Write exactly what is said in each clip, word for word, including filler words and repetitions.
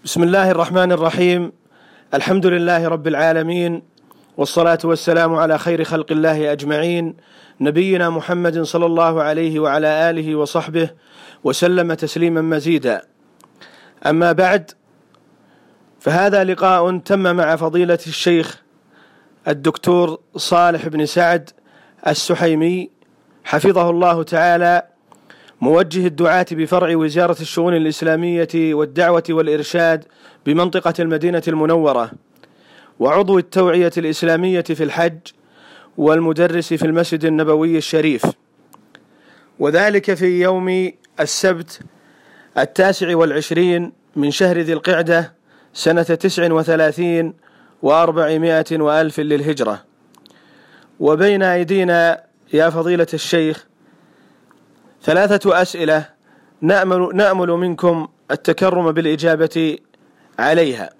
بسم الله الرحمن الرحيم. الحمد لله رب العالمين، والصلاة والسلام على خير خلق الله أجمعين، نبينا محمد صلى الله عليه وعلى آله وصحبه وسلم تسليما مزيدا. أما بعد، فهذا لقاء تم مع فضيلة الشيخ الدكتور صالح بن سعد السحيمي حفظه الله تعالى، موجه الدعاة بفرع وزارة الشؤون الإسلامية والدعوة والإرشاد بمنطقة المدينة المنورة، وعضو التوعية الإسلامية في الحج، والمدرس في المسجد النبوي الشريف، وذلك في يوم السبت التاسع والعشرين من شهر ذي القعدة سنة تسع وثلاثين وأربعمائة وألف للهجرة. وبين أيدينا يا فضيلة الشيخ ثلاثة أسئلة نأمل, نأمل منكم التكرم بالإجابة عليها.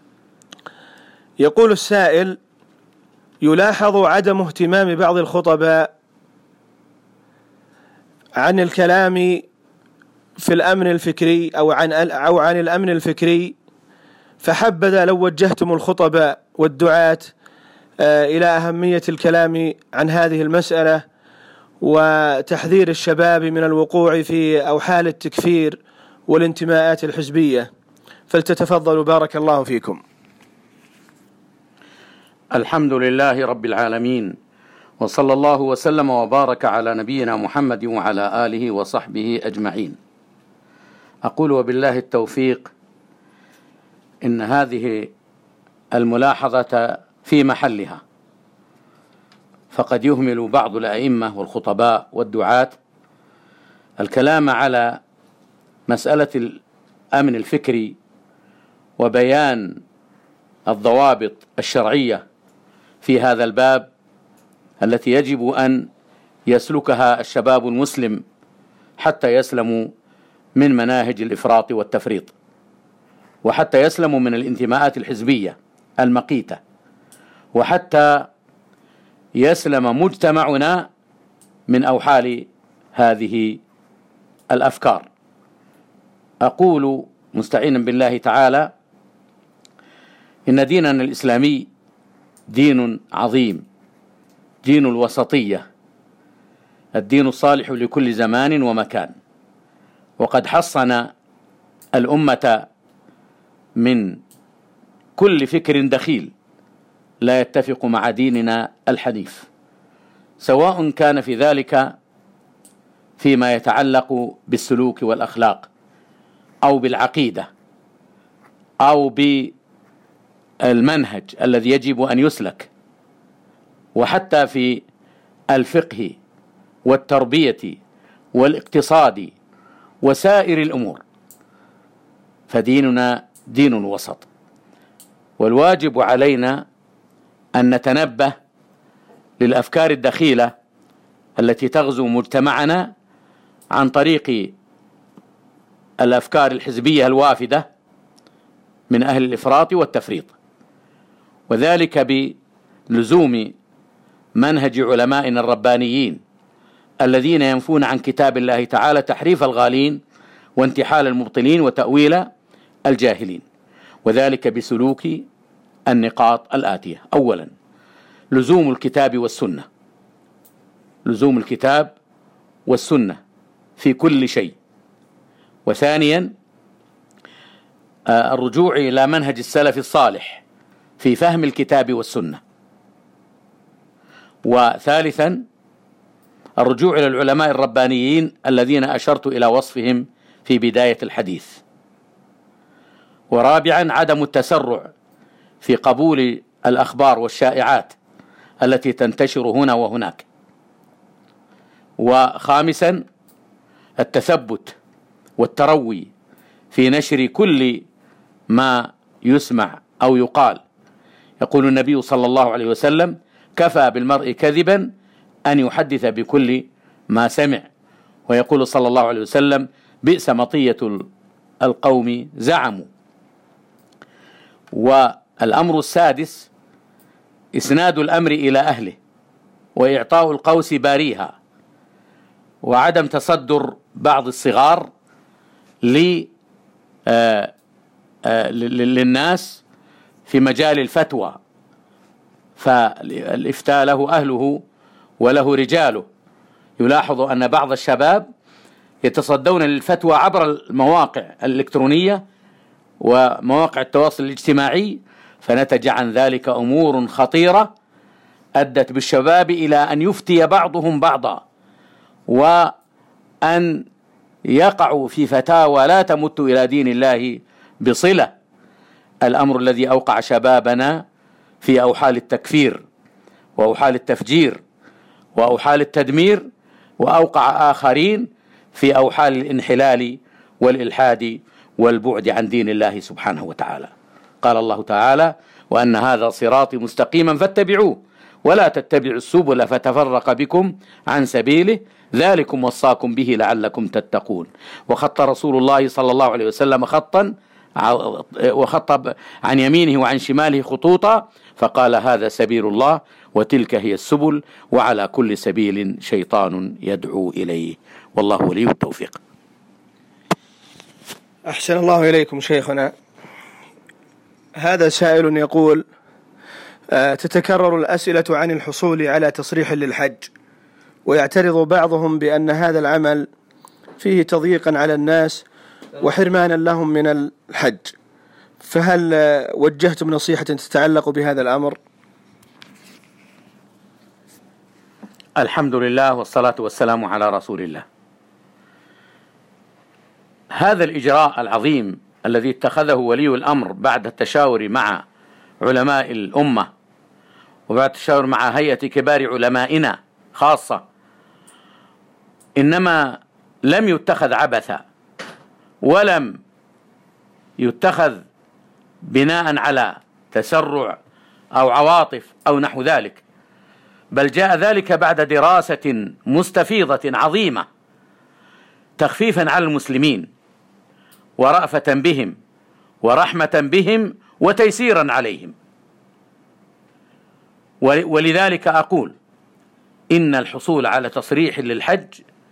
يقول السائل: يلاحظ عدم اهتمام بعض الخطباء عن الكلام في الأمن الفكري أو عن, أو عن الأمن الفكري، فحبذا لو وجهتم الخطباء والدعاة إلى أهمية الكلام عن هذه المسألة وتحذير الشباب من الوقوع في أوحال التكفير والانتماءات الحزبية، فلتتفضلوا بارك الله فيكم. الحمد لله رب العالمين، وصلى الله وسلم وبارك على نبينا محمد وعلى آله وصحبه أجمعين. أقول وبالله التوفيق إن هذه الملاحظة في محلها، فقد يهمل بعض الأئمة والخطباء والدعاة الكلام على مسألة الأمن الفكري وبيان الضوابط الشرعية في هذا الباب التي يجب أن يسلكها الشباب المسلم حتى يسلموا من مناهج الإفراط والتفريط، وحتى يسلموا من الانتماءات الحزبية المقيتة، وحتى يسلم مجتمعنا من أوحال هذه الأفكار. أقول مستعينا بالله تعالى إن ديننا الإسلامي دين عظيم، دين الوسطية، الدين الصالح لكل زمان ومكان، وقد حصن الأمة من كل فكر دخيل لا يتفق مع ديننا الحنيف، سواء كان في ذلك فيما يتعلق بالسلوك والأخلاق أو بالعقيدة أو بالمنهج الذي يجب أن يسلك، وحتى في الفقه والتربية والاقتصاد وسائر الأمور، فديننا دين وسط. والواجب علينا أن نتنبه للأفكار الدخيلة التي تغزو مجتمعنا عن طريق الأفكار الحزبية الوافدة من أهل الإفراط والتفريط، وذلك بلزوم منهج علمائنا الربانيين الذين ينفون عن كتاب الله تعالى تحريف الغالين وانتحال المبطلين وتأويل الجاهلين، وذلك بسلوك النقاط الآتية: أولا، لزوم الكتاب والسنة، لزوم الكتاب والسنة في كل شيء. وثانيا، الرجوع إلى منهج السلف الصالح في فهم الكتاب والسنة. وثالثا، الرجوع إلى العلماء الربانيين الذين أشرت إلى وصفهم في بداية الحديث. ورابعا، عدم التسرع في قبول الأخبار والشائعات التي تنتشر هنا وهناك. وخامسا، التثبت والتروي في نشر كل ما يسمع أو يقال. يقول النبي صلى الله عليه وسلم: كفى بالمرء كذبا أن يحدث بكل ما سمع. ويقول صلى الله عليه وسلم: بئس مطية القوم زعموا. والأمر السادس، إسناد الأمر إلى أهله وإعطاء القوس باريها، وعدم تصدر بعض الصغار للناس في مجال الفتوى، فالإفتاء له أهله وله رجاله. يلاحظ أن بعض الشباب يتصدون للفتوى عبر المواقع الإلكترونية ومواقع التواصل الاجتماعي، فنتج عن ذلك أمور خطيرة أدت بالشباب إلى أن يفتي بعضهم بعضا، وأن يقعوا في فتاوى لا تمت إلى دين الله بصلة. الأمر الذي أوقع شبابنا في أوحال التكفير وأوحال التفجير وأوحال التدمير، وأوقع آخرين في أوحال الانحلال والإلحاد والبعد عن دين الله سبحانه وتعالى. قال الله تعالى: وأن هذا صراطي مستقيما فاتبعوه ولا تتبعوا السبل فتفرق بكم عن سبيله ذلكم وصاكم به لعلكم تتقون. وخط رسول الله صلى الله عليه وسلم خطا وخط عن يمينه وعن شماله خطوطا، فقال: هذا سبيل الله وتلك هي السبل وعلى كل سبيل شيطان يدعو إليه، والله ولي التوفيق. أحسن الله إليكم شيخنا. هذا سائل يقول: تتكرر الأسئلة عن الحصول على تصريح للحج، ويعترض بعضهم بأن هذا العمل فيه تضييقا على الناس وحرمانا لهم من الحج، فهل وجهتم نصيحة تتعلق بهذا الأمر؟ الحمد لله والصلاة والسلام على رسول الله. هذا الإجراء العظيم الذي اتخذه ولي الأمر بعد التشاور مع علماء الأمة وبعد التشاور مع هيئة كبار علمائنا خاصة، إنما لم يتخذ عبثا، ولم يتخذ بناء على تسرع أو عواطف أو نحو ذلك، بل جاء ذلك بعد دراسة مستفيضة عظيمة تخفيفا على المسلمين ورأفة بهم ورحمة بهم وتيسيرا عليهم. ولذلك أقول إن الحصول على تصريح للحج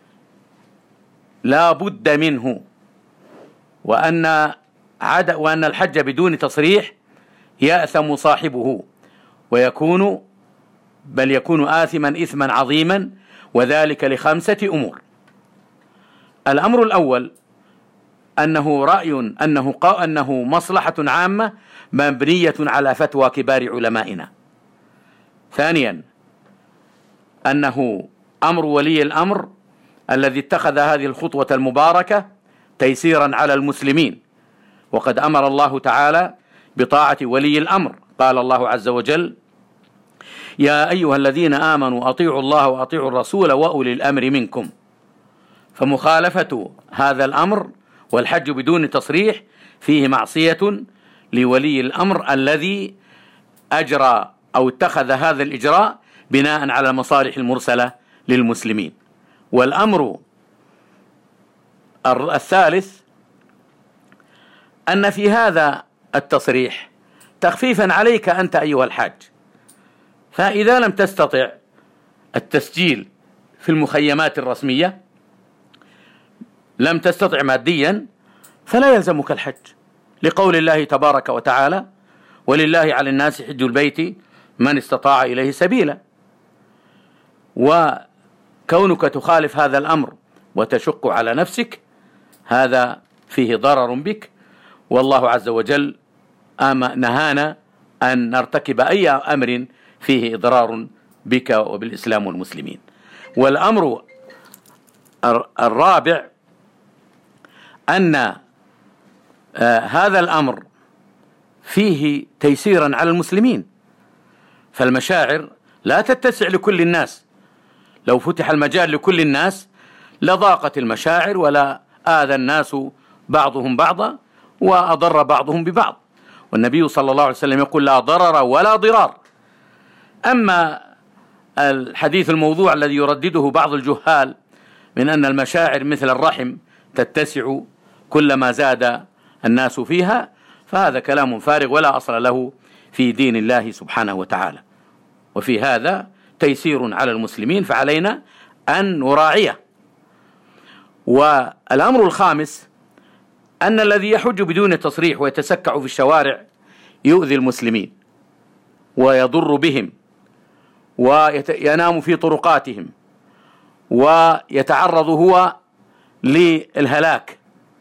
لا بد منه، وأن عد وأن الحج بدون تصريح يأثم صاحبه ويكون بل يكون آثما إثما عظيما، وذلك لخمسة أمور. الأمر الأول أنه رأي أنه أنه مصلحة عامة مبنية على فتوى كبار علمائنا. ثانيا أنه أمر ولي الأمر الذي اتخذ هذه الخطوة المباركة تيسيرا على المسلمين، وقد أمر الله تعالى بطاعة ولي الأمر. قال الله عز وجل: يا أيها الذين آمنوا أطيعوا الله وأطيعوا الرسول وأولي الأمر منكم. فمخالفة هذا الأمر والحج بدون تصريح فيه معصية لولي الأمر الذي أجرى أو اتخذ هذا الإجراء بناء على المصالح المرسلة للمسلمين. والأمر الثالث أن في هذا التصريح تخفيفا عليك أنت أيها الحاج، فإذا لم تستطع التسجيل في المخيمات الرسمية، لم تستطع ماديا، فلا يلزمك الحج، لقول الله تبارك وتعالى: ولله على الناس حج البيت من استطاع إليه سبيلا. وكونك تخالف هذا الأمر وتشق على نفسك هذا فيه ضرر بك، والله عز وجل نهانا أن نرتكب أي أمر فيه إضرار بك وبالإسلام والمسلمين. والأمر الرابع أن هذا الأمر فيه تيسيرا على المسلمين، فالمشاعر لا تتسع لكل الناس. لو فتح المجال لكل الناس لضاقت المشاعر ولا آذى الناس بعضهم بعضا وأضر بعضهم ببعض. والنبي صلى الله عليه وسلم يقول: لا ضرر ولا ضرار. أما الحديث الموضوع الذي يردده بعض الجهال من أن المشاعر مثل الرحم تتسع كلما زاد الناس فيها، فهذا كلام فارغ ولا أصل له في دين الله سبحانه وتعالى. وفي هذا تيسير على المسلمين، فعلينا أن نراعيه. والأمر الخامس أن الذي يحج بدون تصريح ويتسكع في الشوارع يؤذي المسلمين ويضر بهم وينام في طرقاتهم ويتعرض هو للهلاك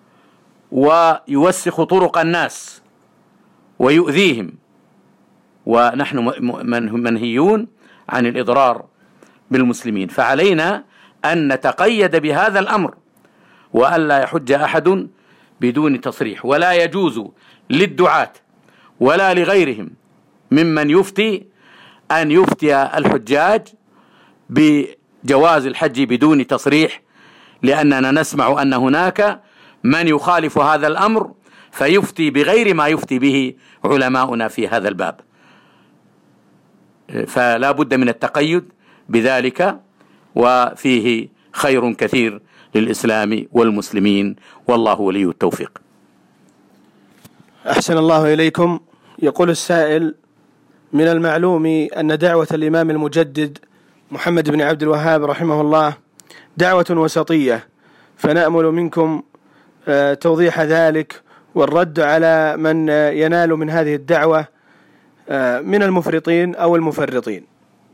ويوسخ طرق الناس ويؤذيهم، ونحن منهيون عن الإضرار بالمسلمين. فعلينا أن نتقيد بهذا الأمر وألا يحج أحد بدون تصريح، ولا يجوز للدعاة ولا لغيرهم ممن يفتي أن يفتي الحجاج بجواز الحج بدون تصريح، لأننا نسمع أن هناك من يخالف هذا الأمر فيفتي بغير ما يفتي به علماؤنا في هذا الباب. فلا بد من التقيد بذلك، وفيه خير كثير للإسلام والمسلمين، والله ولي التوفيق. أحسن الله إليكم. يقول السائل: من المعلوم أن دعوة الإمام المجدد محمد بن عبد الوهاب رحمه الله دعوة وسطية، فنأمل منكم توضيح ذلك والرد على من ينال من هذه الدعوة من المفرطين أو المفرطين.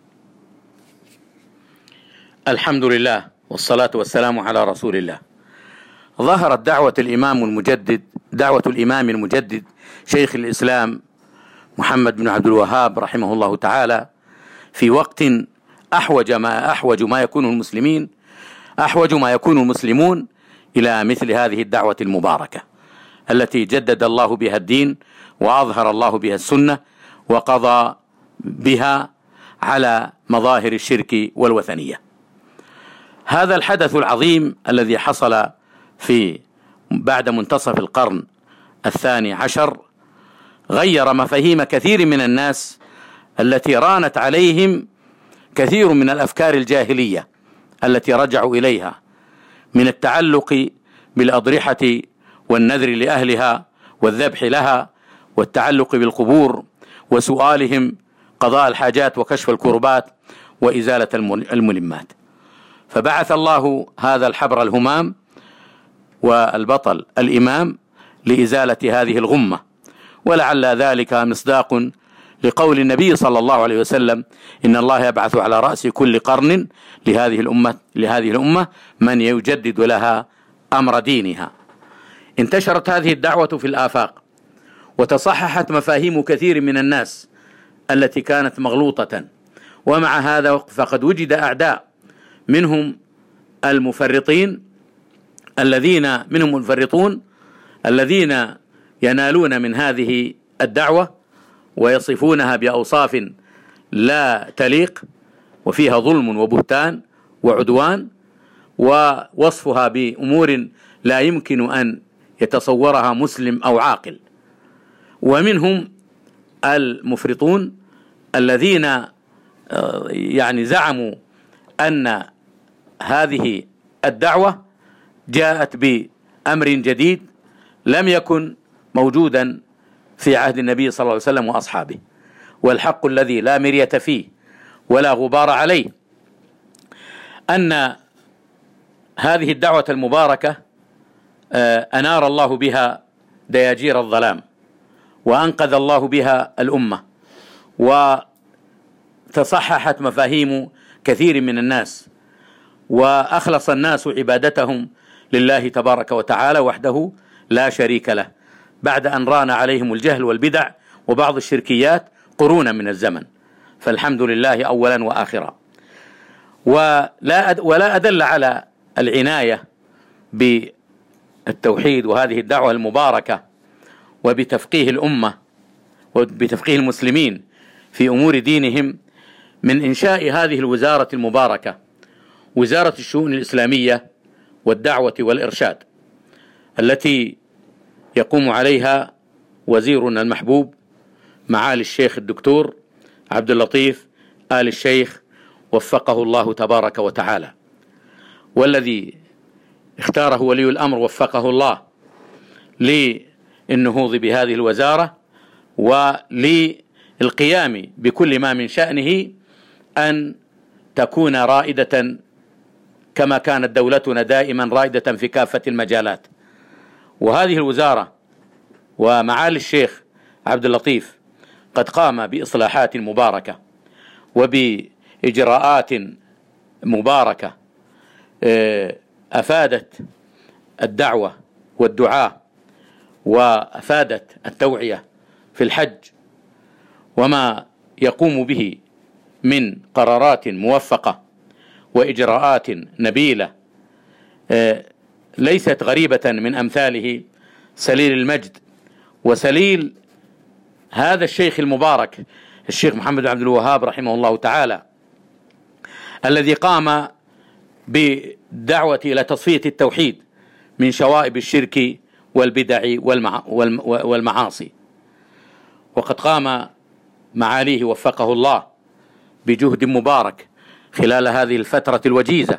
الحمد لله والصلاة والسلام على رسول الله. ظهرت دعوة الإمام المجدد دعوة الإمام المجدد شيخ الإسلام محمد بن عبد الوهاب رحمه الله تعالى في وقت أحوج ما أحوج ما يكون المسلمين أحوج ما يكون المسلمون إلى مثل هذه الدعوة المباركة التي جدد الله بها الدين وأظهر الله بها السنة وقضى بها على مظاهر الشرك والوثنية. هذا الحدث العظيم الذي حصل في بعد منتصف القرن الثاني عشر غير مفاهيم كثير من الناس التي رانت عليهم كثير من الأفكار الجاهلية التي رجعوا إليها من التعلق بالأضرحة والنذر لأهلها والذبح لها والتعلق بالقبور وسؤالهم قضاء الحاجات وكشف الكربات وإزالة الملمات. فبعث الله هذا الحبر الهمام والبطل الإمام لإزالة هذه الغمة، ولعل ذلك مصداق لقول النبي صلى الله عليه وسلم: إن الله يبعث على رأس كل قرن لهذه الأمة لهذه الأمة من يجدد لها أمر دينها. انتشرت هذه الدعوة في الآفاق وتصححت مفاهيم كثير من الناس التي كانت مغلوطة، ومع هذا فقد وجد أعداء منهم المفرطين الذين منهم المفرطون الذين ينالون من هذه الدعوة ويصفونها بأوصاف لا تليق وفيها ظلم وبهتان وعدوان، ووصفها بأمور لا يمكن أن يتصورها مسلم أو عاقل. ومنهم المفرطون الذين يعني زعموا أن هذه الدعوة جاءت بأمر جديد لم يكن موجودا في عهد النبي صلى الله عليه وسلم وأصحابه، والحق الذي لا مرية فيه ولا غبار عليه أن هذه الدعوة المباركة أنار الله بها دياجير الظلام وأنقذ الله بها الأمة وتصححت مفاهيم كثير من الناس وأخلص الناس عبادتهم لله تبارك وتعالى وحده لا شريك له، بعد أن ران عليهم الجهل والبدع وبعض الشركيات قرونا من الزمن. فالحمد لله أولا وآخرا. ولا ولا أدل على العناية بالتوحيد وهذه الدعوة المباركة وبتفقيه الأمة وبتفقيه المسلمين في أمور دينهم من إنشاء هذه الوزارة المباركة، وزارة الشؤون الإسلامية والدعوة والإرشاد، التي يقوم عليها وزيرنا المحبوب معالي الشيخ الدكتور عبد اللطيف آل الشيخ وفقه الله تبارك وتعالى، والذي اختاره ولي الأمر وفقه الله للنهوض بهذه الوزارة وللقيام بكل ما من شأنه أن تكون رائدة كما كانت دولتنا دائما رائدة في كافة المجالات، وهذه الوزارة ومعالي الشيخ عبد اللطيف قد قام بإصلاحات مباركة وبإجراءات مباركة أفادت الدعوة والدعاء وأفادت التوعية في الحج، وما يقوم به من قرارات موفقة وإجراءات نبيلة ليست غريبة من أمثاله سليل المجد وسليل هذا الشيخ المبارك الشيخ محمد بن عبد الوهاب رحمه الله تعالى، الذي قام بالدعوة إلى تصفية التوحيد من شوائب الشرك والبدع والمعاصي. وقد قام معاليه وفقه الله بجهد مبارك خلال هذه الفترة الوجيزة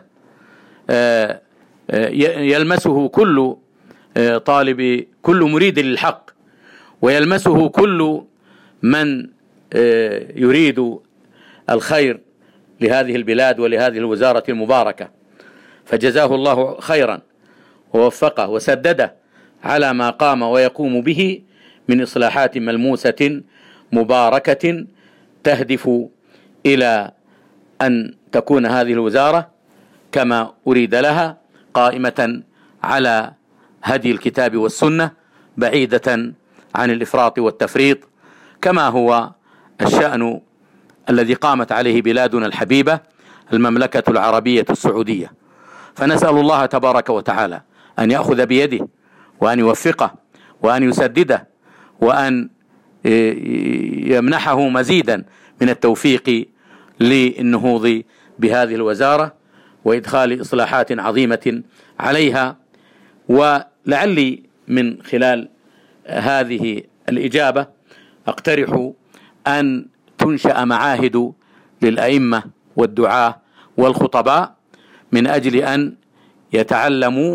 يلمسه كل طالب كل مريد للحق، ويلمسه كل من يريد الخير لهذه البلاد ولهذه الوزارة المباركة، فجزاه الله خيرا ووفقه وسدده على ما قام ويقوم به من إصلاحات ملموسة مباركة تهدف إلى أن تكون هذه الوزارة كما أريد لها قائمة على هدي الكتاب والسنة بعيدة عن الإفراط والتفريط، كما هو الشأن الذي قامت عليه بلادنا الحبيبة المملكة العربية السعودية. فنسأل الله تبارك وتعالى أن يأخذ بيده وأن يوفقه وأن يسدده وأن يمنحه مزيدا من التوفيق للنهوض بهذه الوزارة وإدخال إصلاحات عظيمة عليها. ولعلي من خلال هذه الإجابة أقترح أن تنشأ معاهد للأئمة والدعاة والخطباء من أجل أن يتعلموا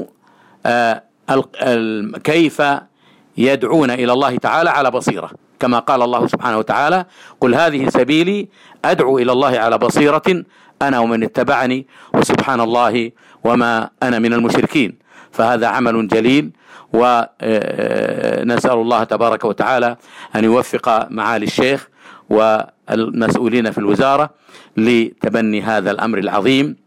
كيف يدعون إلى الله تعالى على بصيرة، كما قال الله سبحانه وتعالى: قل هذه سبيلي أدعو إلى الله على بصيرة أنا ومن اتبعني وسبحان الله وما أنا من المشركين. فهذا عمل جليل، ونسأل الله تبارك وتعالى أن يوفق معالي الشيخ والمسؤولين في الوزارة لتبني هذا الأمر العظيم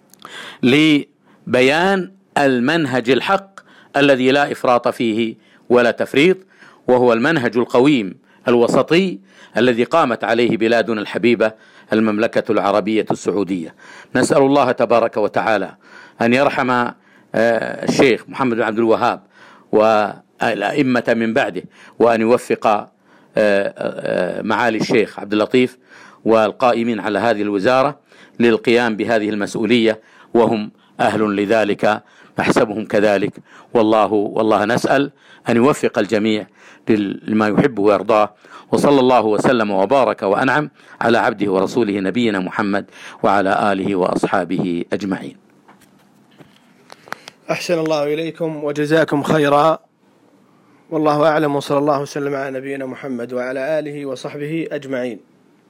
لبيان المنهج الحق الذي لا إفراط فيه ولا تفريط، وهو المنهج القويم الوسطي الذي قامت عليه بلادنا الحبيبة المملكة العربية السعودية. نسأل الله تبارك وتعالى أن يرحم الشيخ محمد بن عبد الوهاب والأئمة من بعده، وأن يوفق معالي الشيخ عبد اللطيف والقائمين على هذه الوزارة للقيام بهذه المسؤولية، وهم أهل لذلك، نحسبهم كذلك. والله والله نسأل أن يوفق الجميع لما يحبه ويرضاه. وصلى الله وسلم وبارك وأنعم على عبده ورسوله نبينا محمد وعلى آله وأصحابه أجمعين. أحسن الله إليكم وجزاكم خيرا، والله أعلم، وصلى الله وسلم على نبينا محمد وعلى آله وصحبه أجمعين.